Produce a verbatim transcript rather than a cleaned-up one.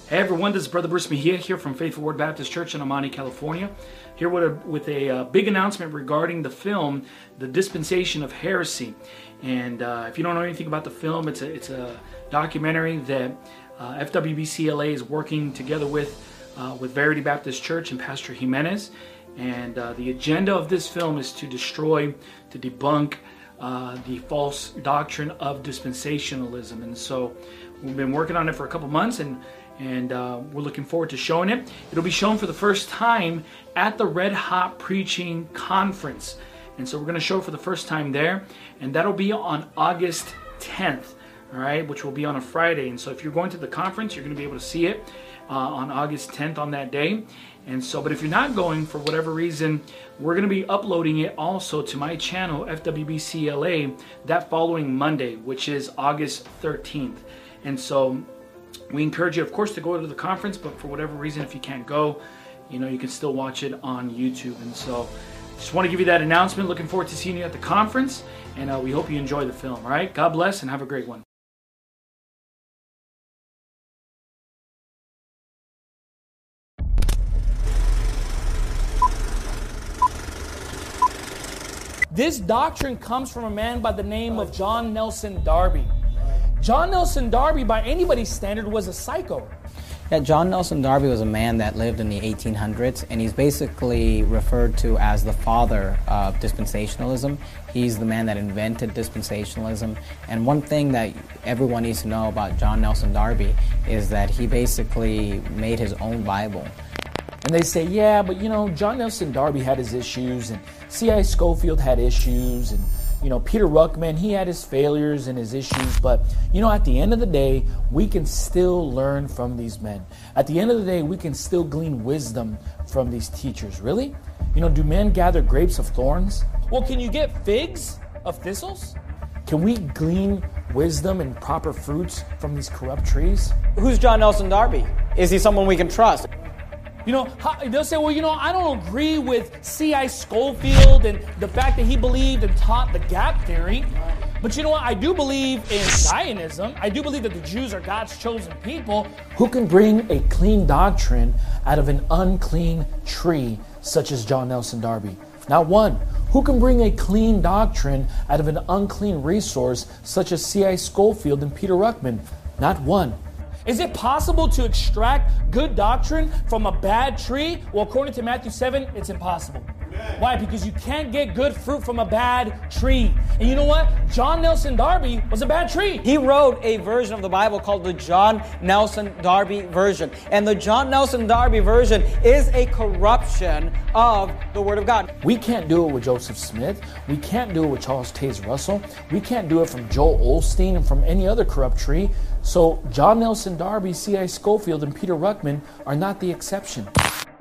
Hey everyone, this is Brother Bruce Mejia here from Faithful Word Baptist Church in Amani, California. Here with a, with a uh, big announcement regarding the film, The Dispensation of Heresy. And uh, if you don't know anything about the film, it's a, it's a documentary that uh, F W B C L A is working together with, uh, with Verity Baptist Church and Pastor Jimenez. And uh, the agenda of this film is to destroy, to debunk uh, the false doctrine of dispensationalism. And so we've been working on it for a couple months, and And uh, we're looking forward to showing it. It'll be shown for the first time at the Red Hot Preaching Conference. And so we're going to show it for the first time there. And that'll be on August tenth, all right, which will be on a Friday. And so if you're going to the conference, you're going to be able to see it uh, on August tenth on that day. And so, but if you're not going for whatever reason, we're going to be uploading it also to my channel, F W B C L A, that following Monday, which is August thirteenth. And so we encourage you, of course, to go to the conference, but for whatever reason, if you can't go, you know, you can still watch it on YouTube. And so just want to give you that announcement. Looking forward to seeing you at the conference, and uh, we hope you enjoy the film. All right? God bless, and have a great one. This doctrine comes from a man by the name of John Nelson Darby. John Nelson Darby, by anybody's standard, was a psycho. Yeah, John Nelson Darby was a man that lived in the eighteen hundreds, and he's basically referred to as the father of dispensationalism. He's the man that invented dispensationalism. And one thing that everyone needs to know about John Nelson Darby is that he basically made his own Bible. And they say, yeah, but you know, John Nelson Darby had his issues, and C I Scofield had issues, and you know, Peter Ruckman, he had his failures and his issues, but, you know, at the end of the day, we can still learn from these men. At the end of the day, we can still glean wisdom from these teachers. Really? You know, do men gather grapes of thorns? Well, can you get figs of thistles? Can we glean wisdom and proper fruits from these corrupt trees? Who's John Nelson Darby? Is he someone we can trust? You know, they'll say, well, you know, I don't agree with C I Scofield and the fact that he believed and taught the gap theory. But you know what? I do believe in Zionism. I do believe that the Jews are God's chosen people. Who can bring a clean doctrine out of an unclean tree, such as John Nelson Darby? Not one. Who can bring a clean doctrine out of an unclean resource, such as C I Scofield and Peter Ruckman? Not one. Is it possible to extract good doctrine from a bad tree? Well, according to Matthew seven, it's impossible. Amen. Why? Because you can't get good fruit from a bad tree. And you know what? John Nelson Darby was a bad tree. He wrote a version of the Bible called the John Nelson Darby version. And the John Nelson Darby version is a corruption of the Word of God. We can't do it with Joseph Smith. We can't do it with Charles Taze Russell. We can't do it from Joel Osteen and from any other corrupt tree. So John Nelson Darby, C I Scofield, and Peter Ruckman are not the exception.